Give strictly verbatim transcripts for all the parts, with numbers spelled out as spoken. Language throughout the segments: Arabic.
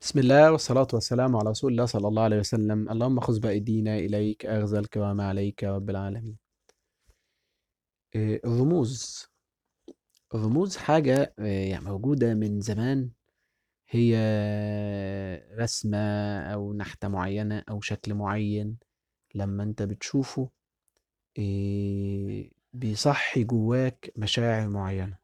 بسم الله والصلاة والسلام على رسول الله صلى الله عليه وسلم. اللهم خذ بأيدينا إليك أخذ الكرام عليك يا رب العالمين. إيه، الرموز الرموز حاجة إيه، يعني موجودة من زمان. هي رسمة أو نحتة معينة أو شكل معين. لما أنت بتشوفه إيه، بيصحي جواك مشاعر معينة.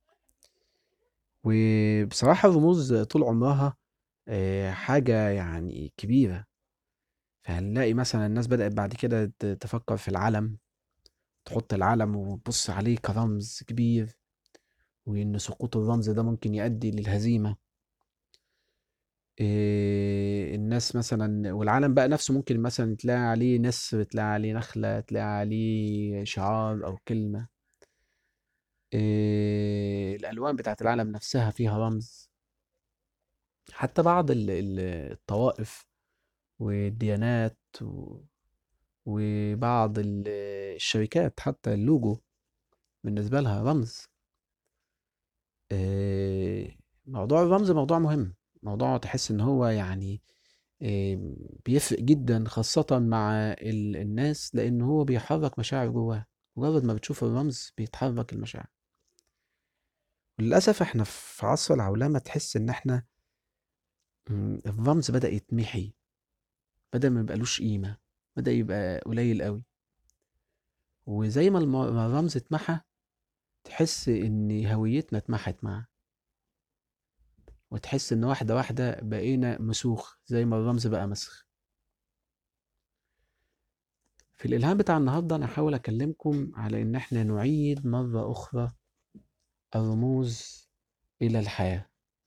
وبصراحة الرموز طول عمرها إيه، حاجة يعني كبيرة. فهنلاقي مثلا الناس بدأت بعد كده ت- تفكر في العلم، تحط العلم وتبص عليه كرمز كبير، وإن سقوط الرمز ده ممكن يؤدي للهزيمة. إيه الناس مثلا، والعلم بقى نفسه ممكن مثلا تلاقي عليه نسر، تلاقي عليه نخلة، تلاقي عليه شعار أو كلمة. إيه الألوان بتاعت العلم نفسها فيها رمز. حتى بعض ال- ال- الطوائف والديانات و- وبعض ال- الشركات، حتى اللوجو بالنسبة لها رمز. آه، موضوع الرمز موضوع مهم. موضوع تحس ان هو يعني آه، بيفرق جدا، خاصة مع ال- الناس، لان هو بيحرك مشاعر جواها. مجرد ما بتشوف الرمز بيتحرك المشاعر. وللأسف احنا في عصر العولمة تحس ان احنا مم، الرمز بدأ يتمحي، بدأ ما يبقالوش قيمة، بدأ يبقى قليل قوي. وزي ما الم- ما الرمز اتمحى، تحس ان هويتنا اتمحت معاه. وتحس ان واحدة واحدة بقينا مسوخ زي ما الرمز بقى مسخ. في الإلهام بتاع النهاردة أنا هحاول أكلمكم على إن إحنا نعيد مرة أخرى الرموز إلى الحياة.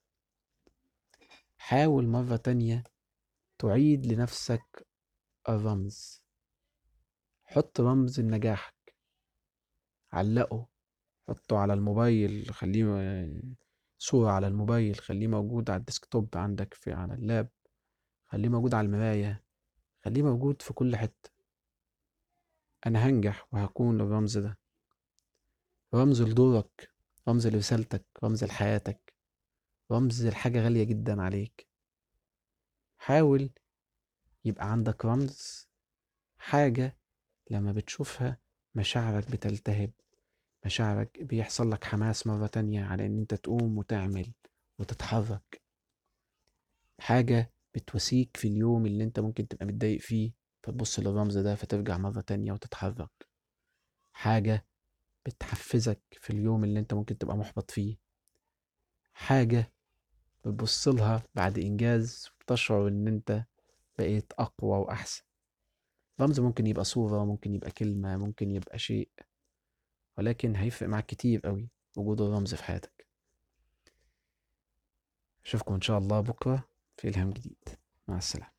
حاول مرة تانية تعيد لنفسك الرمز. حط رمز لنجاحك، علقه، حطه على الموبايل، خليه م- صورة على الموبايل، خليه موجود على الديسكتوب عندك في على اللاب، خليه موجود على المراية، خليه موجود في كل حتة. أنا هنجح وهكون الرمز ده، رمز لدورك، رمز لرسالتك، رمز لحياتك، رمز لحاجة غالية جدا عليك. حاول يبقى عندك رمز، حاجة لما بتشوفها مشاعرك بتلتهب، مشاعرك بيحصل لك حماس مرة تانية على ان انت تقوم وتعمل وتتحرك. حاجة بتواسيك في اليوم اللي انت ممكن تبقى متضايق فيه، فتبص للرمز ده فترجع مرة تانية وتتحرك. حاجة بتحفزك في اليوم اللي انت ممكن تبقى محبط فيه. حاجة بتبص لها بعد إنجاز وتشعر إن أنت بقيت أقوى وأحسن. رمز ممكن يبقى صورة، ممكن يبقى كلمة، ممكن يبقى شيء، ولكن هيفرق معاك كتير قوي وجود الرمز في حياتك. أشوفكم إن شاء الله بكرة في إلهام جديد. مع السلامة.